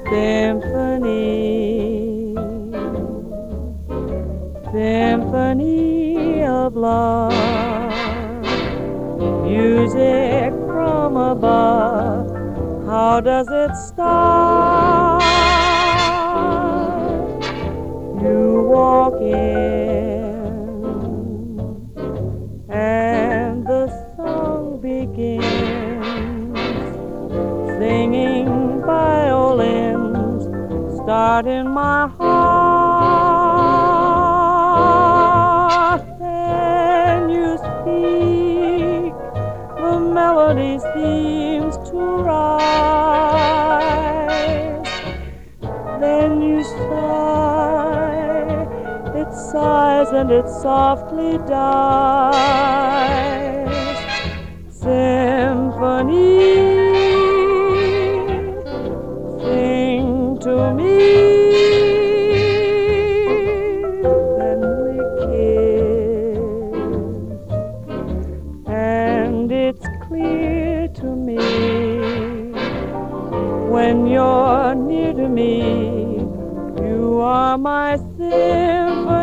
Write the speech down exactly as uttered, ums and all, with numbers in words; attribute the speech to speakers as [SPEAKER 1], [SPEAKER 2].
[SPEAKER 1] Symphony, symphony of love, music from above. How does it start? You walk in and the song begins, singing violins start in my heart. Then you speak, the melody seems to rise. Then you sigh, it sighs and it softly dies. Symphony, sing to me. Then we kiss, and it's clear to me, when you're near to me, you are my symphony.